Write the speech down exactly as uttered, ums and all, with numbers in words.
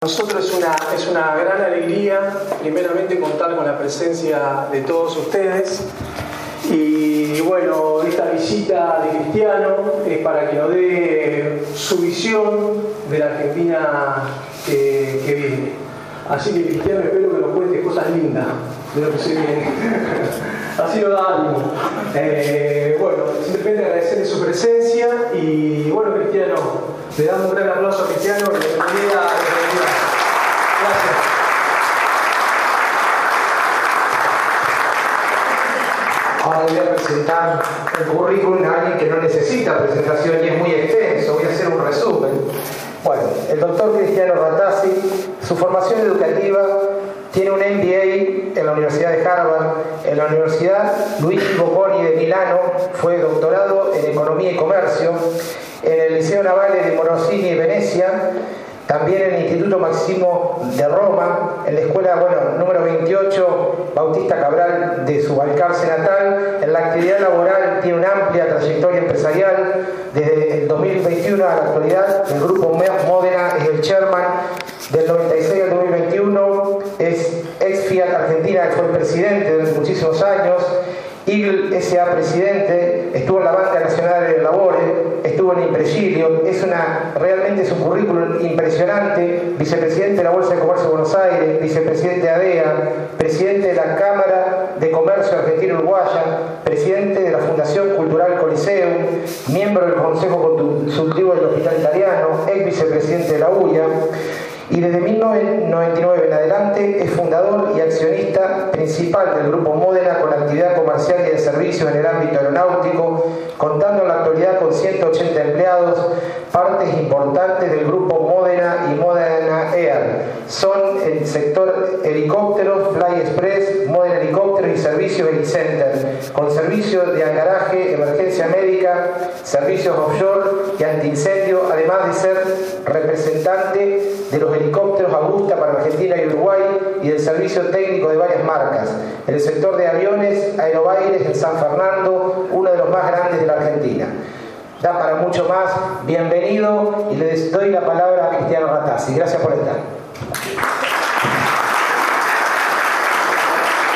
Nosotros es una, es una gran alegría, primeramente, contar con la presencia de todos ustedes. Y bueno, esta visita de Cristiano es para que nos dé su visión de la Argentina que, que viene. Así que, Cristiano, espero que nos cuente cosas lindas de lo que se viene. Así nos da ánimo. Eh, bueno, simplemente agradecerle su presencia y bueno, Cristiano, le damos un gran aplauso a Cristiano. Bienvenida, bienvenida. Gracias. Ahora voy a presentar el currículum a alguien que no necesita presentación y es muy extenso. Voy a hacer un resumen. Bueno, el doctor Cristiano Rattasi, su formación educativa, tiene un M B A en la Universidad de Harvard, en la Universidad Luigi Bocconi de Milano, fue doctorado en Economía y Comercio, en el Liceo Navale de Morosini y Venecia, también en el Instituto Máximo de Roma, en la escuela bueno, número veintiocho Bautista Cabral de su Balcarce natal. En la actividad laboral tiene una amplia trayectoria empresarial. Desde el dos mil veintiuno a la actualidad, el Grupo Módena es el chairman. Del noventa y seis al dos mil veintiuno es ex Fiat Argentina, que fue el presidente durante muchísimos años. Eagle S A presidente, estuvo en la Banca Nacional de Labores, estuvo en Impregilio, es una, realmente es un currículum impresionante, vicepresidente de la Bolsa de Comercio de Buenos Aires, vicepresidente de A D E A, presidente de la Cámara de Comercio Argentina-Uruguaya, presidente de la Fundación Cultural Coliseum, miembro del Consejo Consultivo del Hospital Italiano, ex vicepresidente de la U I A. Y desde mil novecientos noventa y nueve en adelante es fundador y accionista principal del Grupo Módena, con actividad comercial y de servicios en el ámbito aeronáutico, contando en la actualidad con ciento ochenta empleados, partes importantes del Grupo Módena y Módena Air. Son el sector helicópteros, Fly Express, Módena Helicópteros y servicios Helicenter, con servicios de angaraje, emergencia médica, servicios offshore y antiincendio, además de ser representante de los helicópteros Augusta para Argentina y Uruguay y del servicio técnico de varias marcas. En el sector de aviones, Aerobaires en San Fernando, uno de los más grandes de la Argentina. Da para mucho más. Bienvenido y le doy la palabra a Cristiano Rattasi. Gracias por estar.